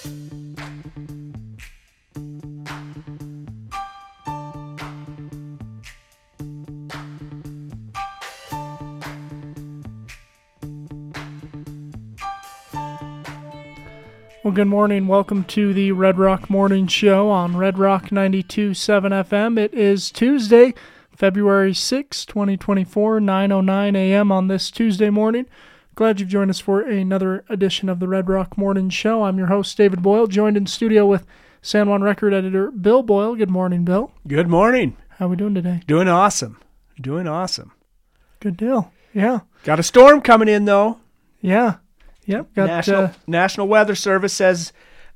Well, good morning. Welcome to the Red Rock Morning Show on Red Rock 92.7 FM. It is Tuesday, February 6, 2024, 9:09 a.m. on this Tuesday morning. Glad you've joined us for another edition of the Red Rock Morning Show. I'm your host, David Boyle, joined in studio with San Juan Record editor Bill Boyle. Good morning, Bill. Good morning. How are we doing today? Doing awesome. Doing awesome. Good deal. Yeah. Got a storm coming in, though. Yeah. Yep. Got National Weather Service says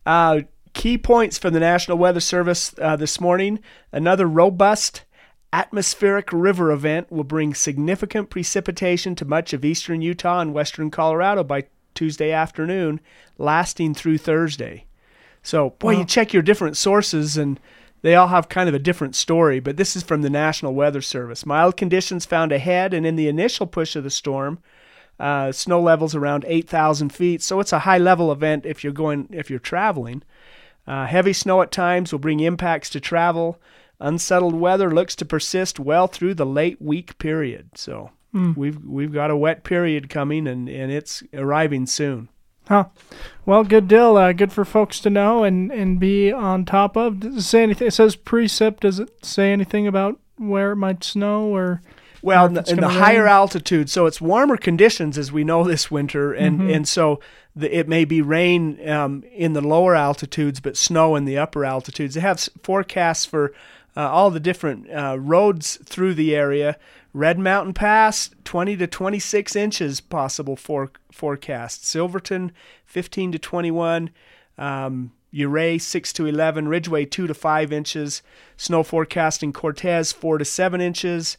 key points from the National Weather Service this morning. Another robust atmospheric river event will bring significant precipitation to much of eastern Utah and western Colorado by Tuesday afternoon, lasting through Thursday. So, boy, You check your different sources, and they all have kind of a different story, but this is from the National Weather Service. Mild conditions found ahead, and in the initial push of the storm, snow levels around 8,000 feet, so it's a high-level event if you're traveling. Heavy snow at times will bring impacts to travel. Unsettled weather looks to persist well through the late week period. So we've got a wet period coming, and it's arriving soon. Huh. Well, good deal. Good for folks to know and be on top of. Does it say anything? It says precip. Does it say anything about where it might snow or? Well, in the higher altitude, so it's warmer conditions as we know this winter, and so it may be rain in the lower altitudes, but snow in the upper altitudes. They have forecasts for all the different roads through the area. Red Mountain Pass, 20 to 26 inches possible forecast. Silverton, 15 to 21. Ouray, 6 to 11. Ridgeway, 2 to 5 inches. Snow forecast in Cortez, 4 to 7 inches.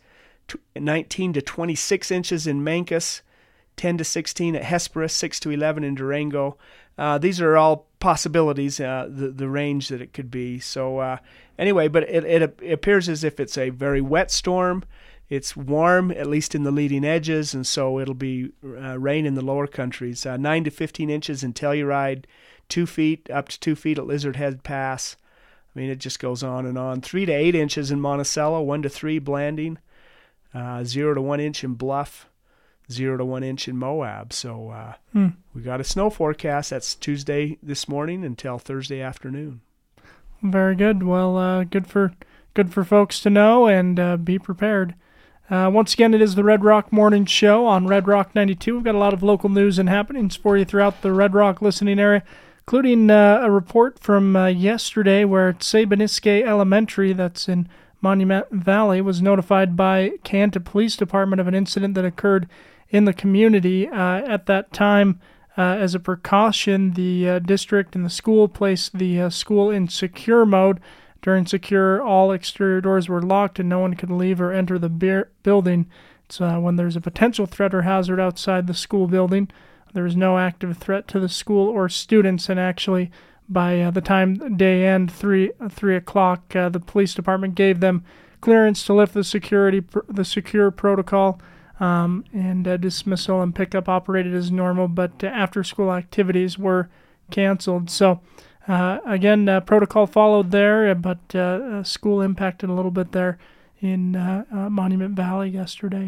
19 to 26 inches in Mancos, 10 to 16 at Hesperus, 6 to 11 in Durango. These are all possibilities, the range that it could be. So anyway, but it appears as if it's a very wet storm. It's warm, at least in the leading edges, and so it'll be rain in the lower countries. 9 to 15 inches in Telluride, 2 feet, up to 2 feet at Lizard Head Pass. I mean, it just goes on and on. 3 to 8 inches in Monticello, 1 to 3 Blanding. 0 to 1 inch in Bluff, 0 to 1 inch in Moab. So we got a snow forecast. That's Tuesday this morning until Thursday afternoon. Very good. Well, good for folks to know and be prepared. Once again, it is the Red Rock Morning Show on Red Rock 92. We've got a lot of local news and happenings for you throughout the Red Rock listening area, including a report from yesterday where Sabiniske Elementary, that's in Monument Valley, was notified by Kanta Police Department of an incident that occurred in the community. At that time, as a precaution, the district and the school placed the school in secure mode. During secure, all exterior doors were locked and no one could leave or enter the building. It's when there's a potential threat or hazard outside the school building. There is no active threat to the school or students, and actually by the time day end, 3 o'clock, the police department gave them clearance to lift the secure protocol, and dismissal and pickup operated as normal, but after-school activities were canceled. So, again, protocol followed there, but school impacted a little bit there in Monument Valley yesterday.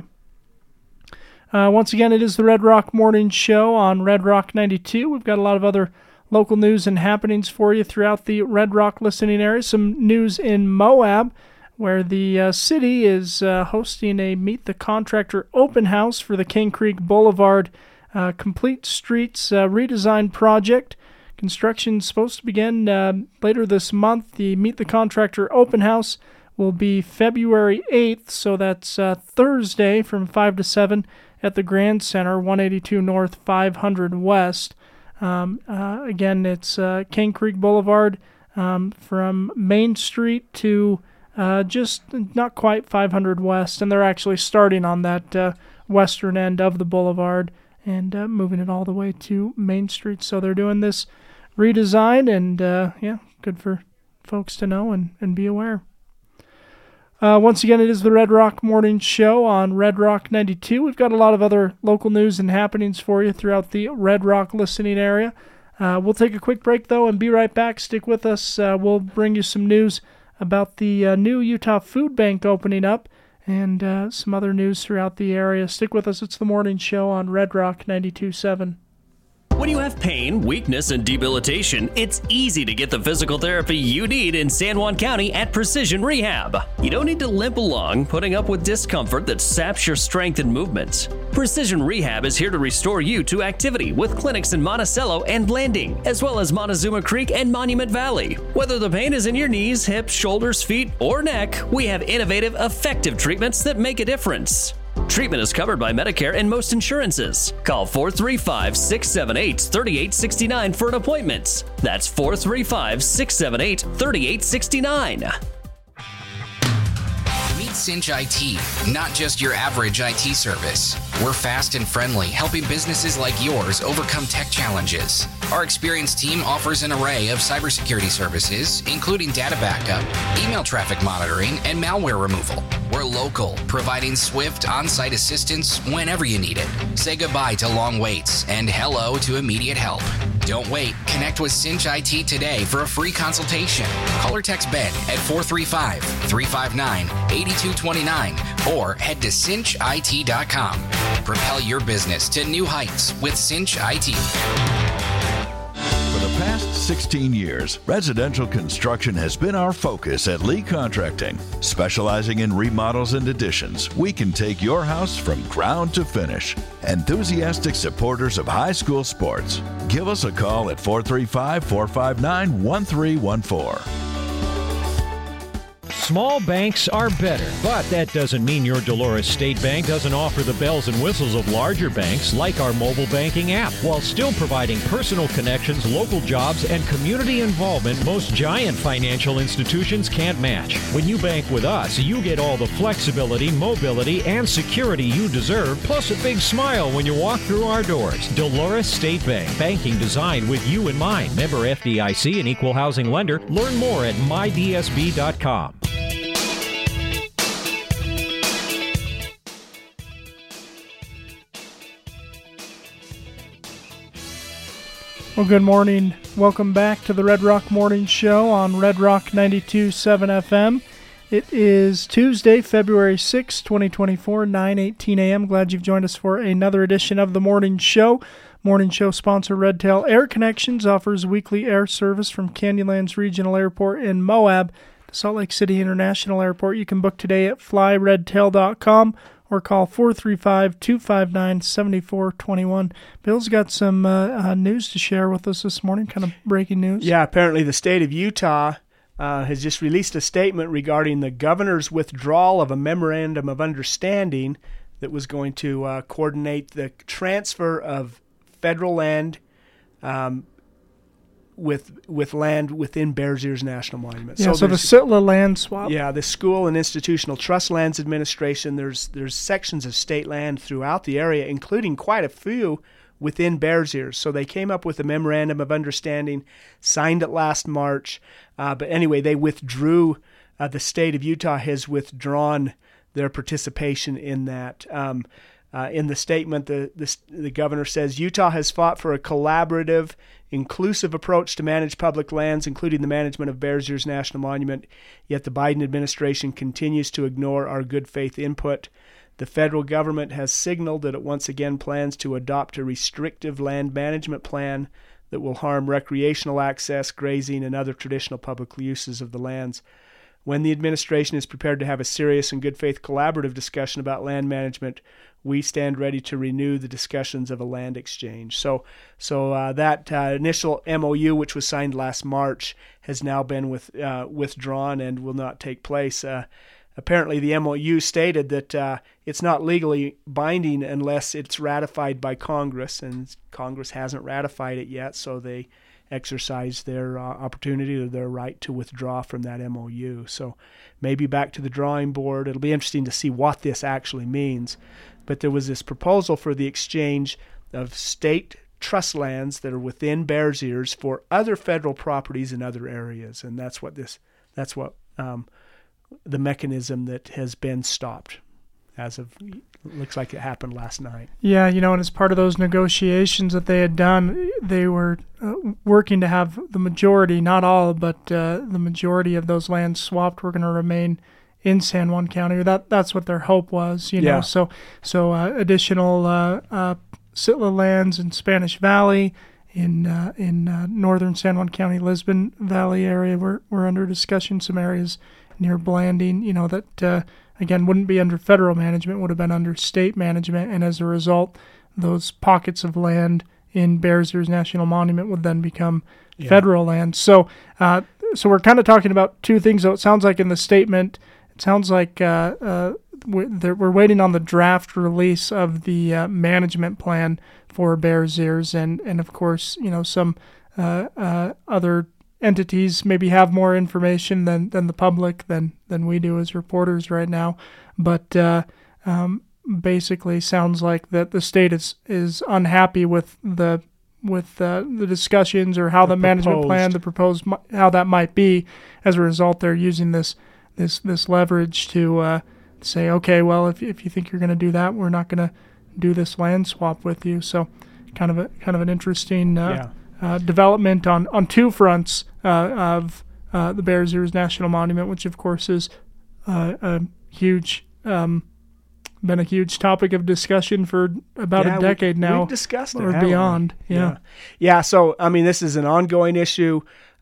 Once again, it is the Red Rock Morning Show on Red Rock 92. We've got a lot of other local news and happenings for you throughout the Red Rock listening area. Some news in Moab, where the city is hosting a Meet the Contractor open house for the King Creek Boulevard Complete Streets redesign project. Construction's supposed to begin later this month. The Meet the Contractor open house will be February 8th, so that's Thursday from 5 to 7 at the Grand Center, 182 North, 500 West. Again, it's King Creek Boulevard from Main Street to just not quite 500 West, and they're actually starting on that western end of the boulevard and moving it all the way to Main Street. So they're doing this redesign, and good for folks to know and be aware. Once again, it is the Red Rock Morning Show on Red Rock 92. We've got a lot of other local news and happenings for you throughout the Red Rock listening area. We'll take a quick break, though, and be right back. Stick with us. We'll bring you some news about the new Utah Food Bank opening up and some other news throughout the area. Stick with us. It's the morning show on Red Rock 92.7. When you have pain, weakness, and debilitation, it's easy to get the physical therapy you need in San Juan County at Precision Rehab. You don't need to limp along, putting up with discomfort that saps your strength and movement. Precision Rehab is here to restore you to activity with clinics in Monticello and Blanding, as well as Montezuma Creek and Monument Valley. Whether the pain is in your knees, hips, shoulders, feet, or neck, we have innovative, effective treatments that make a difference. Treatment is covered by Medicare and most insurances. Call 435-678-3869 for an appointment. That's 435-678-3869. Meet Cinch IT, not just your average IT service. We're fast and friendly, helping businesses like yours overcome tech challenges. Our experienced team offers an array of cybersecurity services, including data backup, email traffic monitoring, and malware removal. We're local, providing swift on-site assistance whenever you need it. Say goodbye to long waits and hello to immediate help. Don't wait. Connect with Cinch IT today for a free consultation. Call or text Ben at 435-359-8229 or head to cinchit.com. Propel your business to new heights with Cinch IT. For the past 16 years, residential construction has been our focus at Lee Contracting. Specializing in remodels and additions, we can take your house from ground to finish. Enthusiastic supporters of high school sports, give us a call at 435-459-1314. Small banks are better, but that doesn't mean your Dolores State Bank doesn't offer the bells and whistles of larger banks like our mobile banking app, while still providing personal connections, local jobs, and community involvement most giant financial institutions can't match. When you bank with us, you get all the flexibility, mobility, and security you deserve, plus a big smile when you walk through our doors. Dolores State Bank, banking designed with you in mind. Member FDIC and equal housing lender. Learn more at mydsb.com. Well, good morning. Welcome back to the Red Rock Morning Show on Red Rock 92.7 FM. It is Tuesday, February 6, 2024, 9:18 a.m. Glad you've joined us for another edition of the Morning Show. Morning Show sponsor Redtail Air Connections offers weekly air service from Canyonlands Regional Airport in Moab to Salt Lake City International Airport. You can book today at flyredtail.com or call 435-259-7421. Bill's got some news to share with us this morning, kind of breaking news. Yeah, apparently the state of Utah has just released a statement regarding the governor's withdrawal of a memorandum of understanding that was going to coordinate the transfer of federal land with land within Bears Ears National Monument. Yeah, so the Sitla land swap. Yeah, the School and Institutional Trust Lands Administration, there's sections of state land throughout the area, including quite a few within Bears Ears. So they came up with a memorandum of understanding, signed it last March. But anyway, they withdrew. The state of Utah has withdrawn their participation in that. In the statement, the governor says, Utah has fought for a collaborative, inclusive approach to manage public lands, including the management of Bears Ears National Monument, yet the Biden administration continues to ignore our good faith input. The federal government has signaled that it once again plans to adopt a restrictive land management plan that will harm recreational access, grazing, and other traditional public uses of the lands. When the administration is prepared to have a serious and good faith collaborative discussion about land management, we stand ready to renew the discussions of a land exchange. So that initial MOU, which was signed last March, has now been withdrawn and will not take place. Apparently, the MOU stated that it's not legally binding unless it's ratified by Congress, and Congress hasn't ratified it yet, so they exercise their opportunity or their right to withdraw from that MOU. So maybe back to the drawing board. It'll be interesting to see what this actually means. But there was this proposal for the exchange of state trust lands that are within Bears Ears for other federal properties in other areas, and that's what the mechanism that has been stopped. looks like it happened last night. Yeah, and as part of those negotiations that they had done, they were working to have the majority, not all, but the majority of those lands swapped were going to remain in San Juan County. Or that's what their hope was, Yeah. So additional Sitla lands in Spanish Valley, in northern San Juan County, Lisbon Valley area were under discussion. Some areas near Blanding, that again wouldn't be under federal management, would have been under state management, and as a result, those pockets of land in Bears Ears National Monument would then become federal land. So we're kind of talking about two things. So it sounds like in the statement, it sounds like we're waiting on the draft release of the management plan for Bears Ears, and of course, some other entities maybe have more information than the public than we do as reporters right now, but basically sounds like that the state is unhappy with the discussions or how the management plan, the proposed, how that might be. As a result, they're using this leverage to say, okay, well, if you think you're going to do that, we're not going to do this land swap with you. So kind of an interesting development on two fronts of the Bears Ears National Monument, which of course is a huge been a huge topic of discussion for about a decade now. We've discussed it, or beyond. Yeah. So this is an ongoing issue.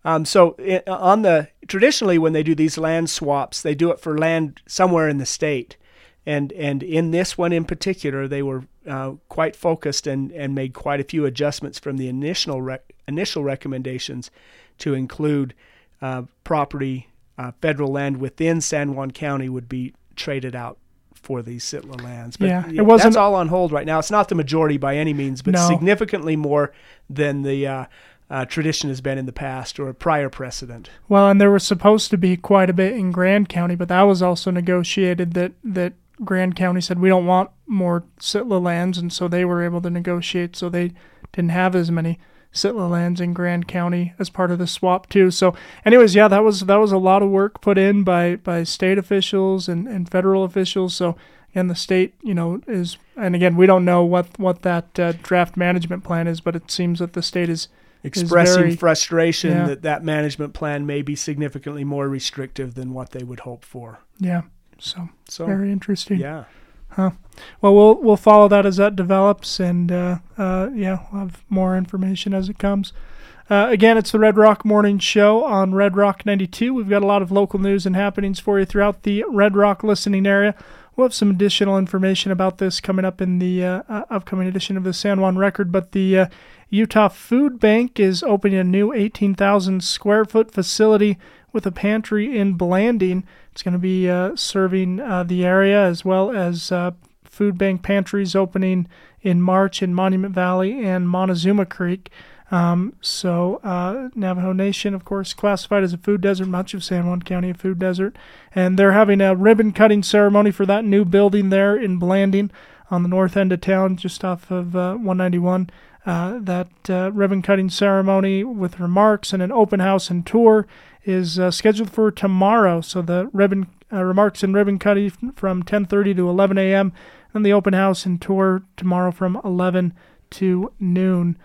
Traditionally when they do these land swaps, they do it for land somewhere in the state. And in this one in particular, they were quite focused and made quite a few adjustments from the initial recommendations to include property, federal land within San Juan County would be traded out for these Sitla lands. But that's all on hold right now. It's not the majority by any means, but significantly more than the tradition has been in the past or a prior precedent. Well, and there was supposed to be quite a bit in Grand County, but that was also negotiated that Grand County said we don't want more Sitla lands, and so they were able to negotiate so they didn't have as many Sitla lands in Grand County as part of the swap too. So anyways, that was a lot of work put in by state officials and federal officials. So again, the state, is, and again, we don't know what that draft management plan is, but it seems that the state is expressing frustration that management plan may be significantly more restrictive than what they would hope for. Yeah. So very interesting. Yeah. Huh. Well, we'll follow that as that develops, and we'll have more information as it comes. Again, it's the Red Rock Morning Show on Red Rock 92. We've got a lot of local news and happenings for you throughout the Red Rock listening area. We'll have some additional information about this coming up in the upcoming edition of the San Juan Record, but the Utah Food Bank is opening a new 18,000 square foot facility with a pantry in Blanding. It's going to be serving the area, as well as food bank pantries opening in March in Monument Valley and Montezuma Creek. Navajo Nation, of course, classified as a food desert, much of San Juan County a food desert. And they're having a ribbon-cutting ceremony for that new building there in Blanding on the north end of town, just off of 191. That ribbon-cutting ceremony with remarks and an open house and tour is scheduled for tomorrow. So the remarks and ribbon cutting from 10:30 to 11 a.m. and the open house and tour tomorrow from 11 to noon.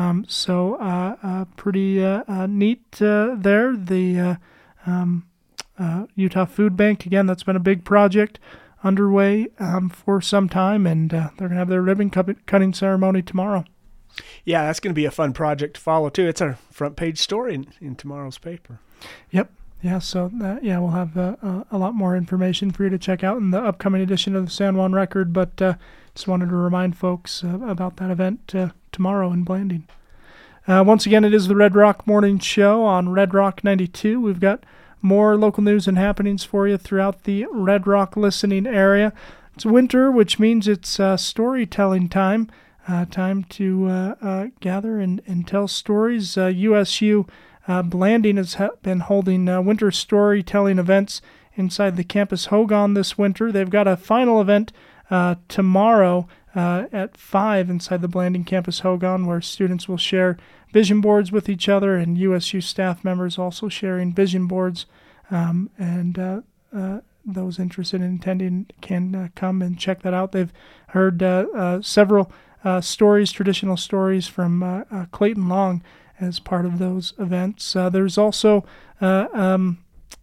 Pretty neat there. The Utah Food Bank, again, that's been a big project underway for some time, and they're going to have their ribbon cutting ceremony tomorrow. Yeah, that's going to be a fun project to follow, too. It's our front page story in tomorrow's paper. Yep. Yeah, so we'll have a lot more information for you to check out in the upcoming edition of the San Juan Record, but just wanted to remind folks about that event tomorrow in Blanding. Once again, it is the Red Rock Morning Show on Red Rock 92. We've got more local news and happenings for you throughout the Red Rock listening area. It's winter, which means it's storytelling time. Time to gather and tell stories. USU Blanding has been holding winter storytelling events inside the campus Hogan this winter. They've got a final event tomorrow at 5 inside the Blanding campus Hogan, where students will share vision boards with each other, and USU staff members also sharing vision boards. those interested in attending can come and check that out. They've heard several stories, traditional stories from Clayton Long as part of those events. There's also an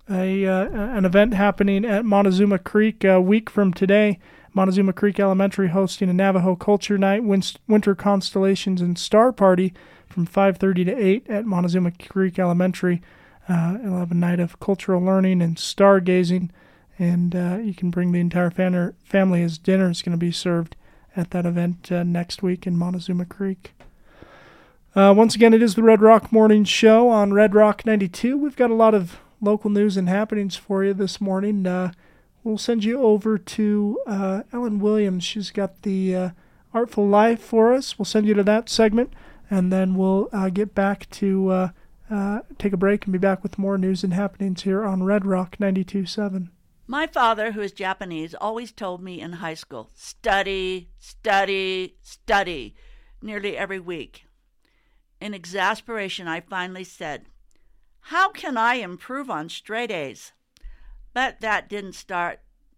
event happening at Montezuma Creek a week from today. Montezuma Creek Elementary hosting a Navajo Culture Night, Winter Constellations and Star Party from 5:30 to 8 at Montezuma Creek Elementary. It'll have a night of cultural learning and stargazing, and you can bring the entire family as dinner is going to be served at that event next week in Montezuma Creek. Once again, it is the Red Rock Morning Show on Red Rock 92. We've got a lot of local news and happenings for you this morning. We'll send you over to Ellen Williams. She's got the Artful Life for us. We'll send you to that segment, and then we'll get back to take a break and be back with more news and happenings here on Red Rock 92.7. My father, who is Japanese, always told me in high school, study, study, study, nearly every week. In exasperation, I finally said, how can I improve on straight A's? But that didn't start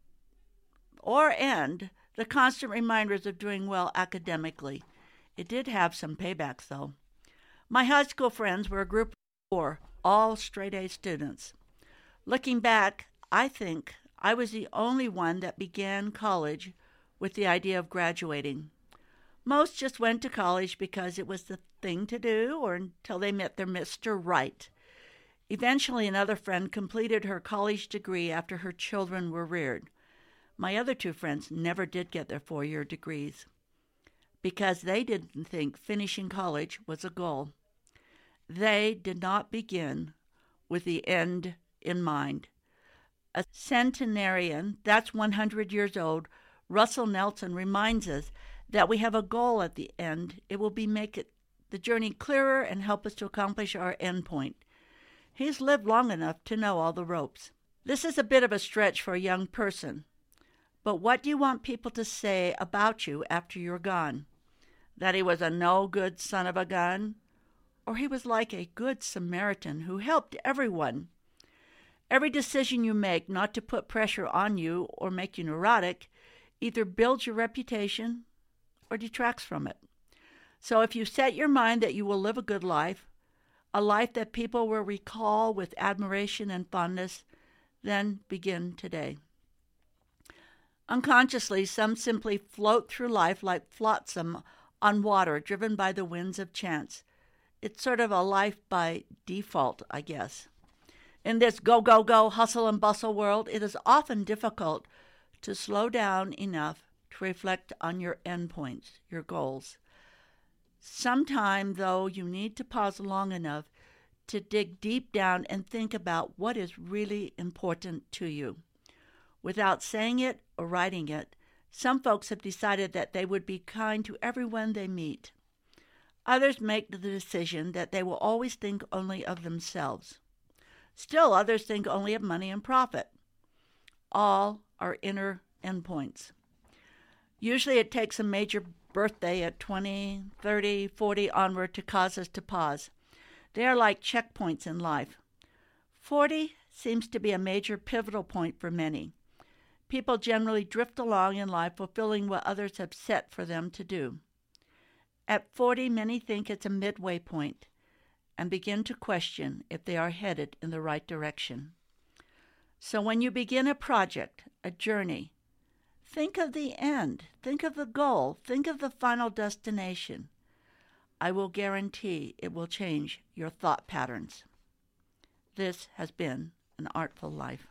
or end the constant reminders of doing well academically. It did have some paybacks, though. My high school friends were a group of 4, all straight A students. Looking back, I think I was the only one that began college with the idea of graduating. Most just went to college because it was the thing to do or until they met their Mr. Right. Eventually, another friend completed her college degree after her children were reared. My other 2 friends never did get their 4-year degrees because they didn't think finishing college was a goal. They did not begin with the end in mind. A centenarian, that's 100 years old, Russell Nelson, reminds us that we have a goal at the end. It will make the journey clearer and help us to accomplish our end point. He's lived long enough to know all the ropes. This is a bit of a stretch for a young person. But what do you want people to say about you after you're gone? That he was a no-good son of a gun? Or he was like a good Samaritan who helped everyone? Every decision you make not to put pressure on you or make you neurotic either builds your reputation or detracts from it. So if you set your mind that you will live a good life, a life that people will recall with admiration and fondness, then begin today. Unconsciously, some simply float through life like flotsam on water driven by the winds of chance. It's sort of a life by default, I guess. In this go, go, go, hustle and bustle world, it is often difficult to slow down enough to reflect on your endpoints, your goals. Sometime, though, you need to pause long enough to dig deep down and think about what is really important to you. Without saying it or writing it, some folks have decided that they would be kind to everyone they meet. Others make the decision that they will always think only of themselves. Still, others think only of money and profit. All are inner endpoints. Usually it takes a major birthday at 20, 30, 40 onward to cause us to pause. They are like checkpoints in life. 40 seems to be a major pivotal point for many. People generally drift along in life fulfilling what others have set for them to do. At 40, many think it's a midway point and begin to question if they are headed in the right direction. So when you begin a project, a journey, think of the end, think of the goal, think of the final destination. I will guarantee it will change your thought patterns. This has been An Artful Life.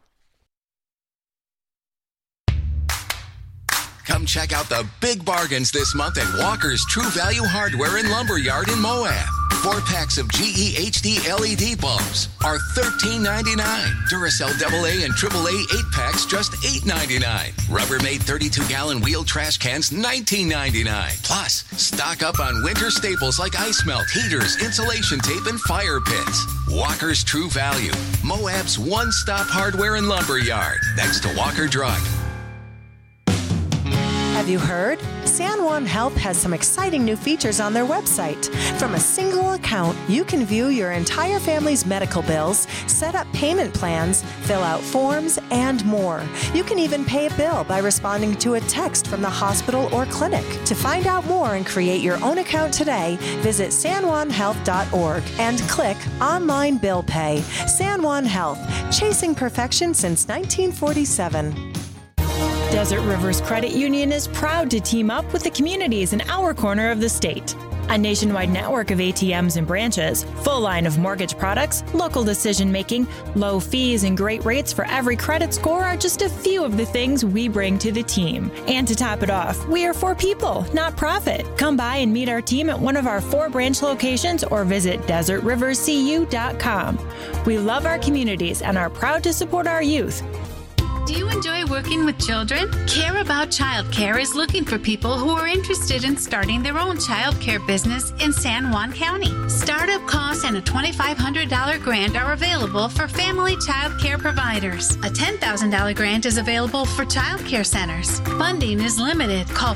Come check out the big bargains this month at Walker's True Value Hardware and Lumberyard in Moab. 4 packs of GE HD LED bulbs are $13.99. Duracell AA and AAA 8-packs just $8.99. Rubbermaid 32-gallon wheel trash cans $19.99. Plus, stock up on winter staples like ice melt, heaters, insulation tape, and fire pits. Walker's True Value, Moab's one-stop hardware and lumberyard, next to Walker Drug. Have you heard? San Juan Health has some exciting new features on their website. From a single account, you can view your entire family's medical bills, set up payment plans, fill out forms, and more. You can even pay a bill by responding to a text from the hospital or clinic. To find out more and create your own account today, visit sanjuanhealth.org and click Online Bill Pay. San Juan Health, chasing perfection since 1947. Desert Rivers Credit Union is proud to team up with the communities in our corner of the state. A nationwide network of ATMs and branches, full line of mortgage products, local decision-making, low fees, and great rates for every credit score are just a few of the things we bring to the team. And to top it off, we are for people, not profit. Come by and meet our team at one of our 4 branch locations or visit desertriverscu.com. We love our communities and are proud to support our youth. Do you enjoy working with children? Care About Childcare is looking for people who are interested in starting their own childcare business in San Juan County. Startup costs and a $2,500 grant are available for family childcare providers. A $10,000 grant is available for childcare centers. Funding is limited. Call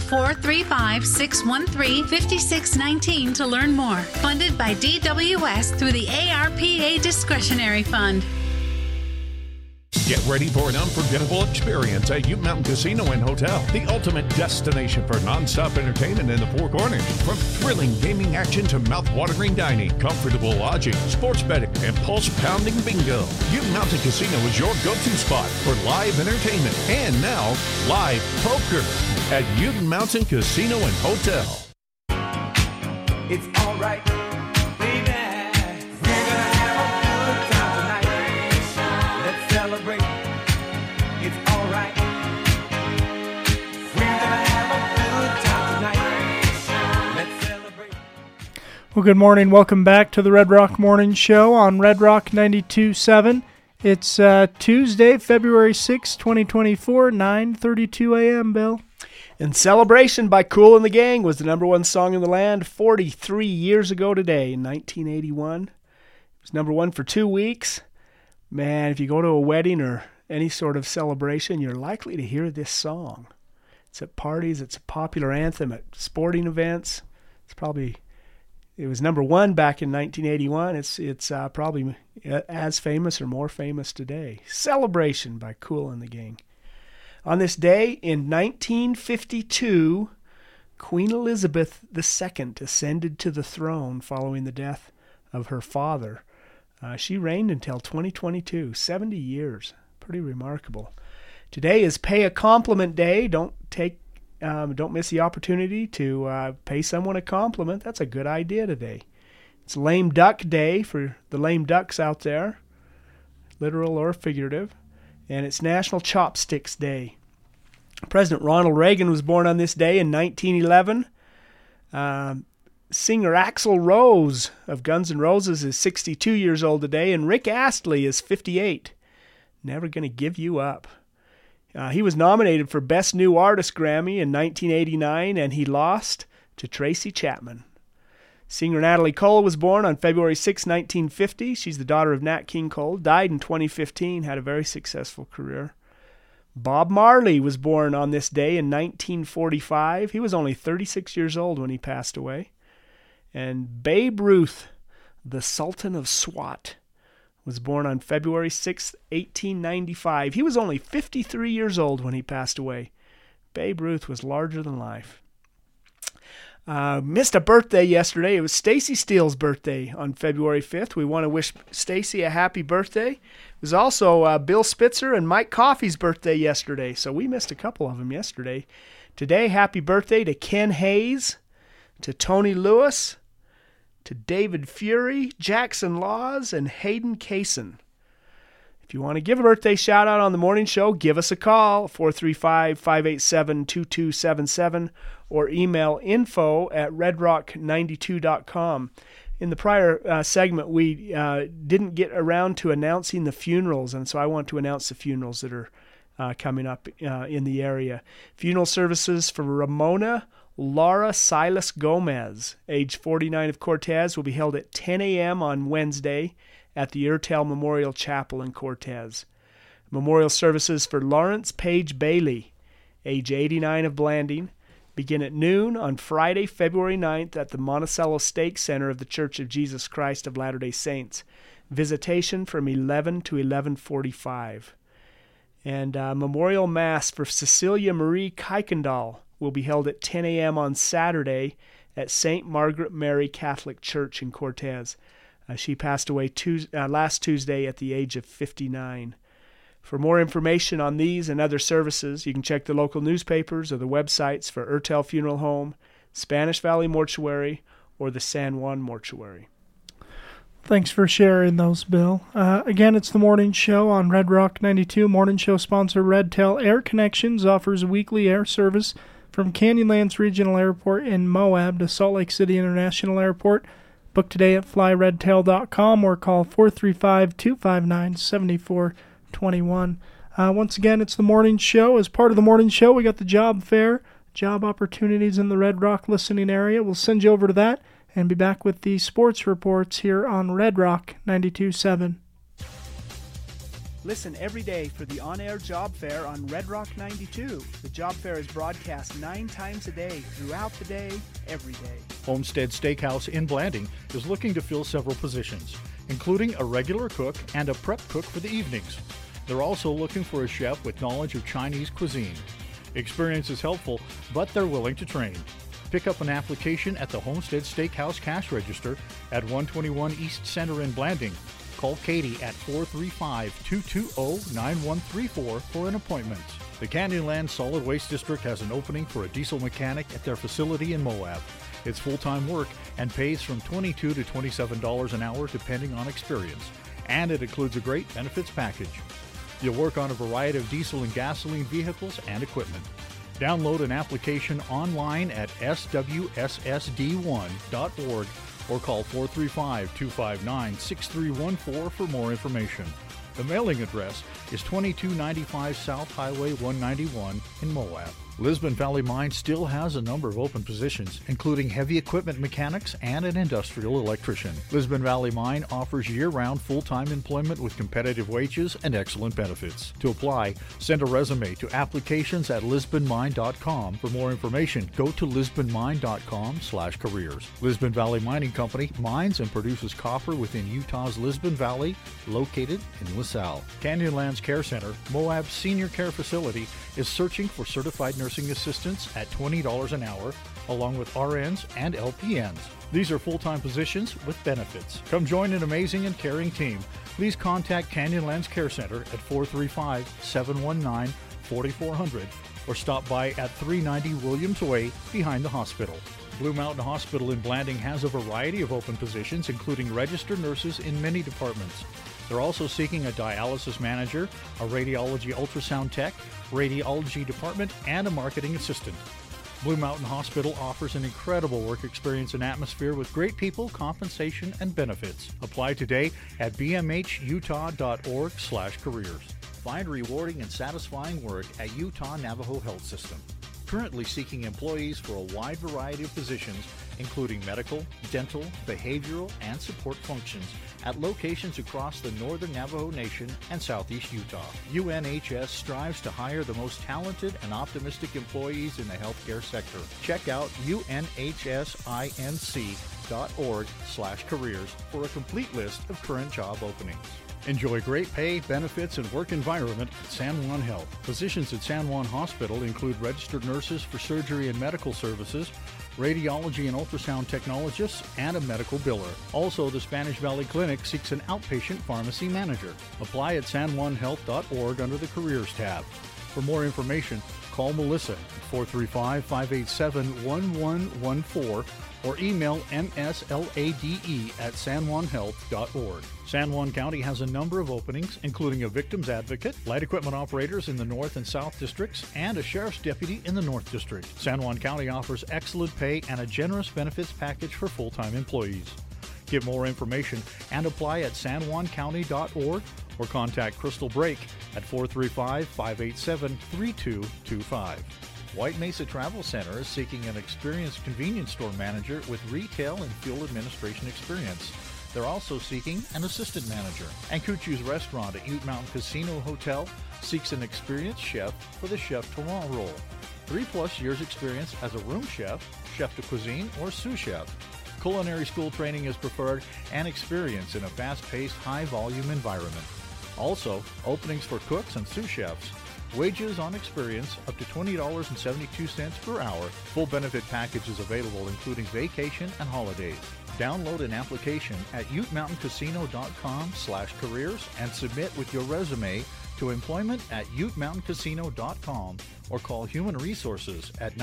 435-613-5619 to learn more. Funded by DWS through the ARPA Discretionary Fund. Get ready for an unforgettable experience at Ute Mountain Casino and Hotel, the ultimate destination for non-stop entertainment in the Four Corners. From thrilling gaming action to mouth-watering dining, comfortable lodging, sports betting, and pulse-pounding bingo, Ute Mountain Casino is your go-to spot for live entertainment and now live poker at Ute Mountain Casino and Hotel. It's all right. Well, good morning. Welcome back to the Red Rock Morning Show on Red Rock 92.7. It's Tuesday, February 6, 2024, 9:32 a.m., Bill. And Celebration by Kool and the Gang was the number 1 song in the land 43 years ago today, in 1981. It was number 1 for 2 weeks. Man, if you go to a wedding or any sort of celebration, you're likely to hear this song. It's at parties. It's a popular anthem at sporting events. It was number 1 back in 1981. It's probably as famous or more famous today. Celebration by Kool and the Gang. On this day in 1952, Queen Elizabeth II ascended to the throne following the death of her father. She reigned until 2022, 70 years. Pretty remarkable. Today is Pay a Compliment Day. Don't miss the opportunity to pay someone a compliment. That's a good idea today. It's Lame Duck Day for the lame ducks out there, literal or figurative. And it's National Chopsticks Day. President Ronald Reagan was born on this day in 1911. Singer Axl Rose of Guns N' Roses is 62 years old today, and Rick Astley is 58. Never Gonna Give You Up. He was nominated for Best New Artist Grammy in 1989, and he lost to Tracy Chapman. Singer Natalie Cole was born on February 6, 1950. She's the daughter of Nat King Cole, died in 2015, had a very successful career. Bob Marley was born on this day in 1945. He was only 36 years old when he passed away. And Babe Ruth, the Sultan of Swat, was born on February 6, 1895. He was only 53 years old when he passed away. Babe Ruth was larger than life. Missed a birthday yesterday. It was Stacy Steele's birthday on February 5th. We want to wish Stacy a happy birthday. It was also Bill Spitzer and Mike Coffey's birthday yesterday, so we missed a couple of them yesterday. Today, happy birthday to Ken Hayes, to Tony Lewis, to David Fury, Jackson Laws, and Hayden Kaysen. If you want to give a birthday shout-out on the morning show, give us a call, 435-587-2277, or email info@redrock92.com. In the prior segment, we didn't get around to announcing the funerals, and so I want to announce the funerals that are coming up in the area. Funeral services for Ramona Laura Silas Gomez, age 49 of Cortez, will be held at 10 a.m. on Wednesday at the Ertel Memorial Chapel in Cortez. Memorial services for Lawrence Page Bailey, age 89 of Blanding. Begin at noon on Friday, February 9th at the Monticello Stake Center of the Church of Jesus Christ of Latter-day Saints. Visitation from 11 to 11:45. And Memorial Mass for Cecilia Marie Kuykendall will be held at 10 a.m. on Saturday at St. Margaret Mary Catholic Church in Cortez. She passed away last Tuesday at the age of 59. For more information on these and other services, you can check the local newspapers or the websites for Ertel Funeral Home, Spanish Valley Mortuary, or the San Juan Mortuary. Thanks for sharing those, Bill. Again, it's the morning show on Red Rock 92. Morning show sponsor Redtail Air Connections offers a weekly air service from Canyonlands Regional Airport in Moab to Salt Lake City International Airport. Book today at flyredtail.com or call 435-259-7421. Once again, it's the morning show. As part of the morning show, we got the job fair, job opportunities in the Red Rock listening area. We'll send you over to that and be back with the sports reports here on Red Rock 92.7. Listen every day for the on-air job fair on Red Rock 92. The job fair is broadcast 9 times a day, throughout the day, every day. Homestead Steakhouse in Blanding is looking to fill several positions, including a regular cook and a prep cook for the evenings. They're also looking for a chef with knowledge of Chinese cuisine. Experience is helpful, but they're willing to train. Pick up an application at the Homestead Steakhouse cash register at 121 East Center in Blanding. Call Katie at 435-220-9134 for an appointment. The Canyonlands Solid Waste District has an opening for a diesel mechanic at their facility in Moab. It's full-time work and pays from $22 to $27 an hour depending on experience. And it includes a great benefits package. You'll work on a variety of diesel and gasoline vehicles and equipment. Download an application online at swssd1.org or call 435-259-6314 for more information. The mailing address is 2295 South Highway 191 in Moab. Lisbon Valley Mine still has a number of open positions, including heavy equipment mechanics and an industrial electrician. Lisbon Valley Mine offers year-round full-time employment with competitive wages and excellent benefits. To apply, send a resume to applications@lisbonmine.com. For more information, go to lisbonmine.com/careers. Lisbon Valley Mining Company mines and produces copper within Utah's Lisbon Valley, located in LaSalle. Canyonlands Care Center, Moab's senior care facility, is searching for certified nursing assistants at $20 an hour, along with RNs and LPNs. These are full-time positions with benefits. Come join an amazing and caring team. Please contact Canyonlands Care Center at 435-719-4400 or stop by at 390 Williams Way behind the hospital. Blue Mountain Hospital in Blanding has a variety of open positions, including registered nurses in many departments. They're also seeking a dialysis manager, a radiology ultrasound tech, radiology department, and a marketing assistant. Blue Mountain Hospital offers an incredible work experience and atmosphere with great people, compensation, and benefits. Apply today at bmhutah.org/careers. Find rewarding and satisfying work at Utah Navajo Health System. Currently seeking employees for a wide variety of positions, including medical, dental, behavioral, and support functions at locations across the northern Navajo Nation and southeast Utah. UNHS strives to hire the most talented and optimistic employees in the healthcare sector. Check out unhsinc.org/careers for a complete list of current job openings. Enjoy great pay, benefits, and work environment at San Juan Health. Positions at San Juan Hospital include registered nurses for surgery and medical services, radiology and ultrasound technologists, and a medical biller. Also, the Spanish Valley Clinic seeks an outpatient pharmacy manager. Apply at sanjuanhealth.org under the Careers tab. For more information, call Melissa at 435-587-1114 or email mslade@sanjuanhealth.org. San Juan County has a number of openings, including a victims advocate, light equipment operators in the North and South Districts, and a sheriff's deputy in the North District. San Juan County offers excellent pay and a generous benefits package for full-time employees. Get more information and apply at sanjuancounty.org or contact Crystal Brake at 435-587-3225. White Mesa Travel Center is seeking an experienced convenience store manager with retail and fuel administration experience. They're also seeking an assistant manager. And Kuchu's Restaurant at Ute Mountain Casino Hotel seeks an experienced chef for the Chef Tourant role. 3+ years experience as a room chef, chef de cuisine, or sous chef. Culinary school training is preferred and experience in a fast-paced, high-volume environment. Also, openings for cooks and sous chefs. Wages on experience up to $20.72 per hour. Full benefit packages available including vacation and holidays. Download an application at utemountaincasino.com/careers and submit with your resume to employment@utemountaincasino.com or call Human Resources at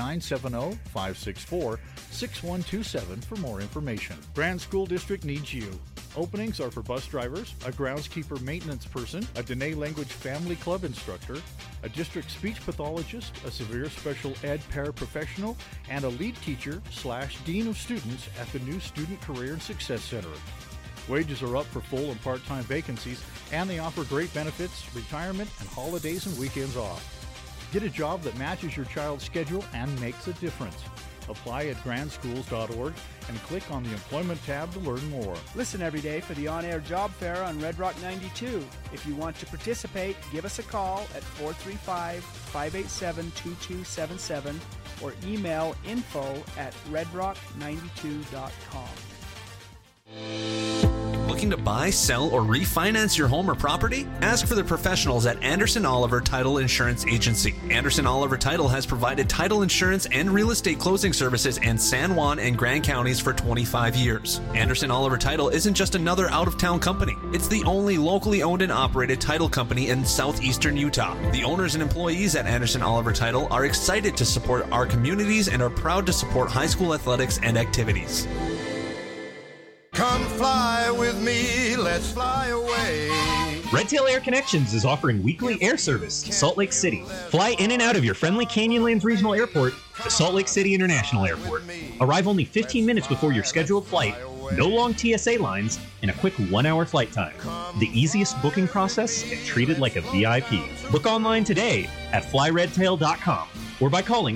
970-564-6127 for more information. Grand School District needs you. Openings are for bus drivers, a groundskeeper maintenance person, a Dene Language Family Club instructor, a district speech pathologist, a severe special ed paraprofessional, and a lead teacher/dean of students at the new Student Career and Success Center. Wages are up for full and part-time vacancies, and they offer great benefits, retirement, and holidays and weekends off. Get a job that matches your child's schedule and makes a difference. Apply at grandschools.org and click on the Employment tab to learn more. Listen every day for the on-air job fair on Red Rock 92. If you want to participate, give us a call at 435-587-2277 or email info@redrock92.com. Looking to buy, sell, or refinance your home or property? Ask for the professionals at Anderson Oliver Title Insurance Agency. Anderson Oliver Title has provided title insurance and real estate closing services in San Juan and Grand Counties for 25 years. Anderson Oliver Title isn't just another out-of-town company. It's the only locally owned and operated title company in southeastern Utah. The owners and employees at Anderson Oliver Title are excited to support our communities and are proud to support high school athletics and activities. Come fly with me, let's fly away. Red Tail Air Connections is offering weekly air service to Salt Lake City. Fly in and out of your friendly Canyonlands Regional Airport to Salt Lake City International Airport. Arrive only 15 minutes before your scheduled flight, no long TSA lines, and a quick 1-hour flight time. The easiest booking process and treated like a VIP. Book online today at flyredtail.com or by calling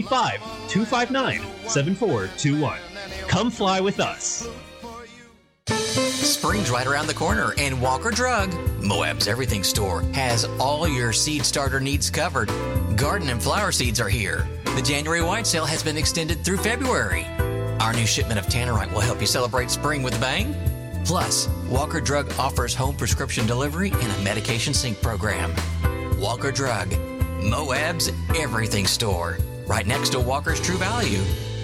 435-259-7421. Come fly with us. Spring's right around the corner, and Walker Drug, Moab's everything store, has all your seed starter needs covered. Garden and flower seeds are here. The January white sale has been extended through February. Our new shipment of Tannerite will help you celebrate spring with a bang. Plus, Walker Drug offers home prescription delivery and a medication sync program. Walker Drug, Moab's everything store, right next to Walker's True Value.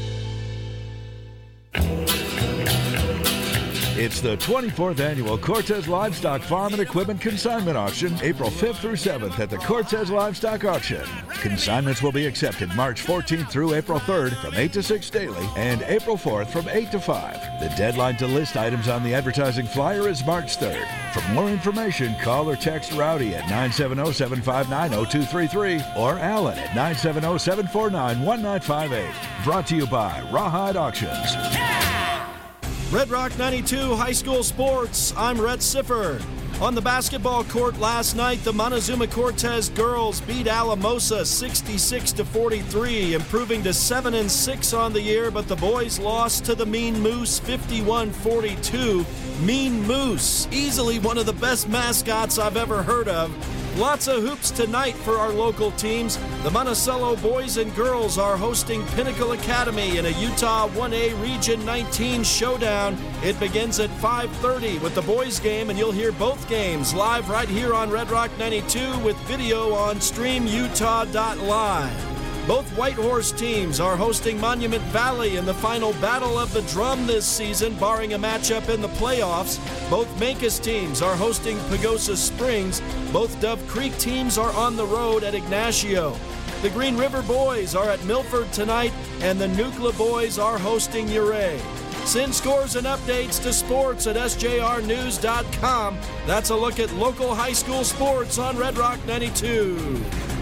It's the 24th Annual Cortez Livestock Farm and Equipment Consignment Auction, April 5th through 7th at the Cortez Livestock Auction. Consignments will be accepted March 14th through April 3rd from 8 to 6 daily and April 4th from 8 to 5. The deadline to list items on the advertising flyer is March 3rd. For more information, call or text Rowdy at 970-759-0233 or Alan at 970-749-1958. Brought to you by Rawhide Auctions. Red Rock 92 High School Sports. I'm Rhett Siffer. On the basketball court last night, the Montezuma Cortez girls beat Alamosa 66-43, improving to 7-6 on the year, but the boys lost to the Mean Moose 51-42. Mean Moose, easily one of the best mascots I've ever heard of. Lots of hoops tonight for our local teams. The Monticello boys and girls are hosting Pinnacle Academy in a Utah 1A Region 19 showdown. It begins at 5:30 with the boys game, and you'll hear both games live right here on Red Rock 92 with video on StreamUtah.live. Both Whitehorse teams are hosting Monument Valley in the final Battle of the Drum this season, barring a matchup in the playoffs. Both Mancos teams are hosting Pagosa Springs. Both Dove Creek teams are on the road at Ignacio. The Green River boys are at Milford tonight, and the Nucla boys are hosting Uray. Send scores and updates to sports at sjrnews.com. That's a look at local high school sports on Red Rock 92.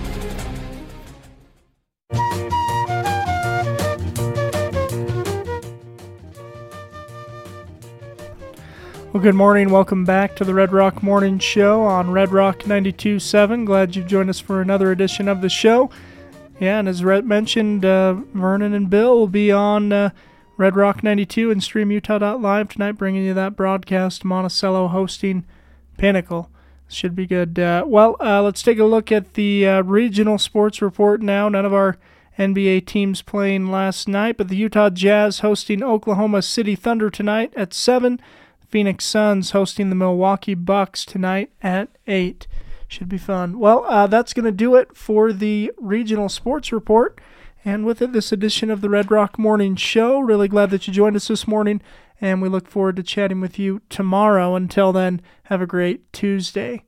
Well, good morning. Welcome back to the Red Rock Morning Show on Red Rock 92.7. Glad you've joined us for another edition of the show. Yeah, and as Rhett mentioned, Vernon and Bill will be on Red Rock 92 and StreamUtah.live tonight, bringing you that broadcast. Monticello hosting Pinnacle. Should be good. Let's take a look at the regional sports report now. None of our NBA teams playing last night, but the Utah Jazz hosting Oklahoma City Thunder tonight at 7. Phoenix Suns hosting the Milwaukee Bucks tonight at 8. Should be fun. Well, that's going to do it for the regional sports report. And with it, this edition of the Red Rock Morning Show. Really glad that you joined us this morning, and we look forward to chatting with you tomorrow. Until then, have a great Tuesday.